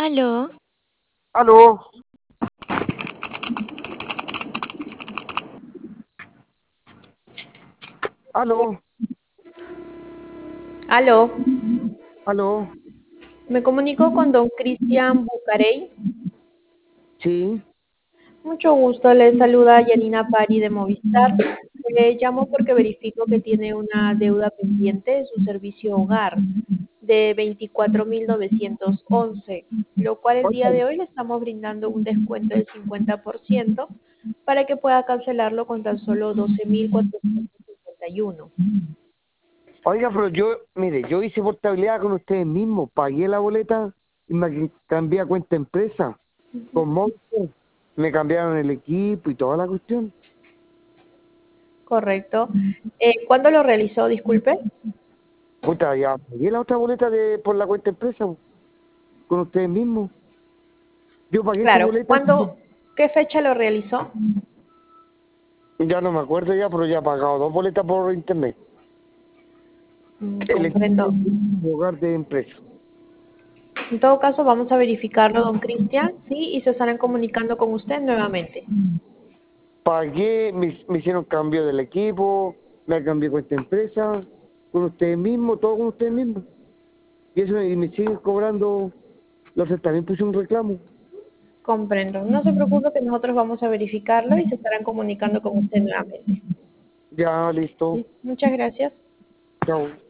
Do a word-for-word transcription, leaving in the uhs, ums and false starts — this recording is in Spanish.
Aló, Aló, aló, Aló, aló, me comunico con don Cristian Bucarey. sí, Mucho gusto, le saluda Yanina Pari de Movistar. Le llamo porque verifico que tiene una deuda pendiente de su servicio hogar de veinticuatro mil novecientos once, lo cual el día oiga, de hoy le estamos brindando un descuento del cincuenta por ciento para que pueda cancelarlo con tan solo doce mil cuatrocientos cincuenta y uno. oiga, pero yo, mire, yo hice portabilidad con ustedes mismos, pagué la boleta y me cambié a cuenta empresa con Monster, me cambiaron el equipo y toda la cuestión. Correcto. Eh, ¿cuándo lo realizó? Disculpe. Puta, ya pagué la otra boleta de por la cuenta empresa con ustedes mismos. Yo pagué su Claro, boleta, ¿cuándo, qué fecha lo realizó? ya no me acuerdo ya, pero ya he pagado dos boletas por internet. Mm, El equipo comprendo. de hogar de empresa. En todo caso, vamos a verificarlo, don Cristian, sí, y se estarán comunicando con usted nuevamente. Pagué, me, me hicieron cambio del equipo, me cambié con esta empresa, con ustedes mismos, todo con ustedes mismos. Y eso, y me siguen cobrando, los también puse un reclamo. Comprendo. No se preocupe que nosotros vamos a verificarlo y se estarán comunicando con usted nuevamente. Ya, listo. Sí, muchas gracias. Chao.